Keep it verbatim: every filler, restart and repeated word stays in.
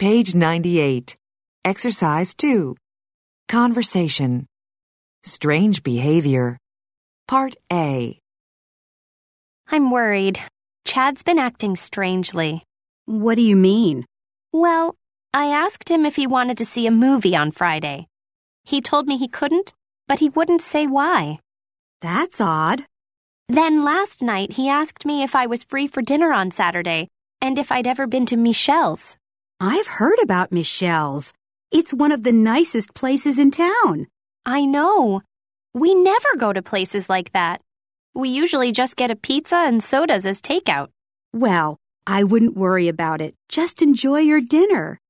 Page ninety-eight. Exercise two. Conversation. Strange behavior. Part A. I'm worried. Chad's been acting strangely. What do you mean? Well, I asked him if he wanted to see a movie on Friday. He told me he couldn't, but he wouldn't say why. That's odd. Then last night he asked me if I was free for dinner on Saturday and if I'd ever been to Michelle's. I've heard about Michelle's. It's one of the nicest places in town. I know. We never go to places like that. We usually just get a pizza and sodas as takeout. Well, I wouldn't worry about it. Just enjoy your dinner.